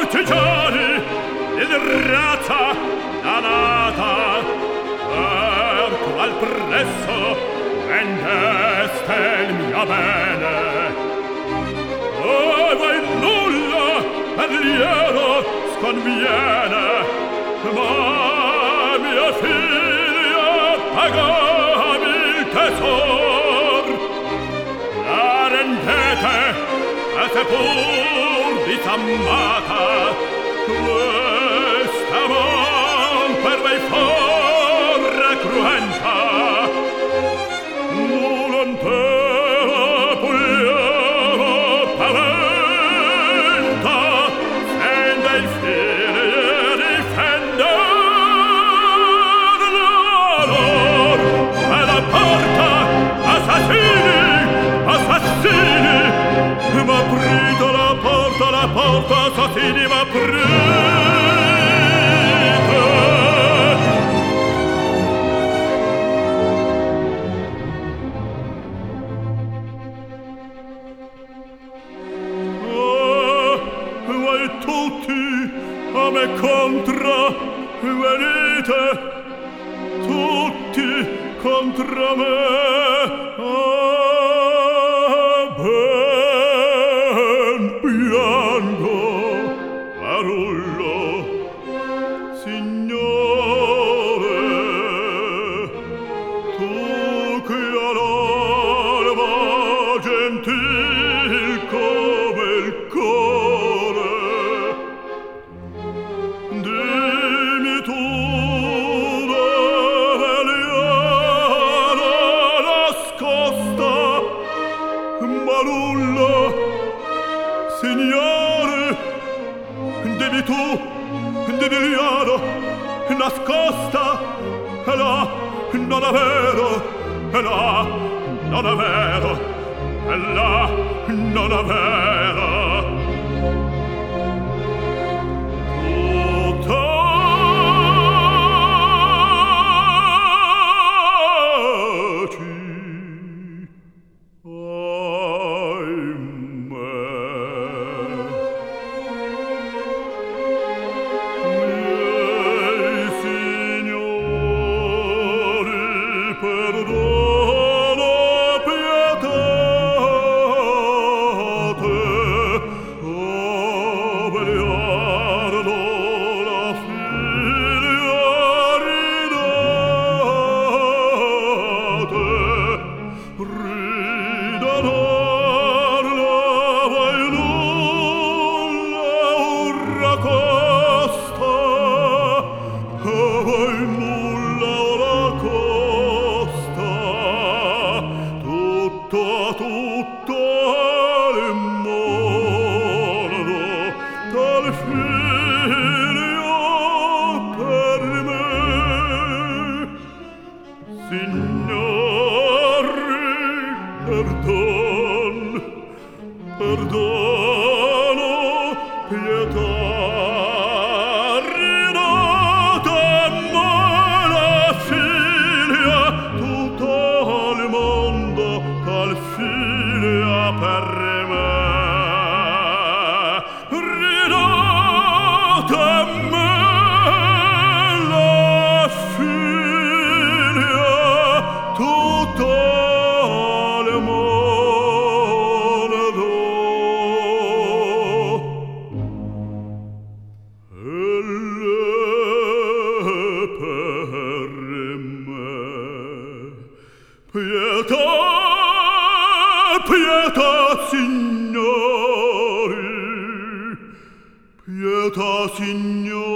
cortigiani ed razza danata, per qual presso vendeste il mio bene. E voi nulla per liero sconviene, ma mia figlia pagami il tesor. La rendete a sepur disammata, questa man per voi forre cruenta. Volontaria pugliera paventa, sende il figlio difender l'onor. E la porta, assassini, assassini, m'aprite la porta, assassini, m'aprite. Voi tutti a me contra venite, tutti contra me. Ben piango, Marullo, signore, tu che all'alba gentil come il core, dimmi tu dove Liara nascosta. Marullo, signore, dimmi tu dimmi Liara nascosta. E là non è vero, e là non è vero, e là non è vero. Tutto il mondo tal figlio per me. Signori, perdono, pietà, ridate-me la figlia, tutto il mondo tal figlia per me. Ridate-me la figlia, tutto il mondo. E lei per me. Pietà, pietà, signori, pietà, signori.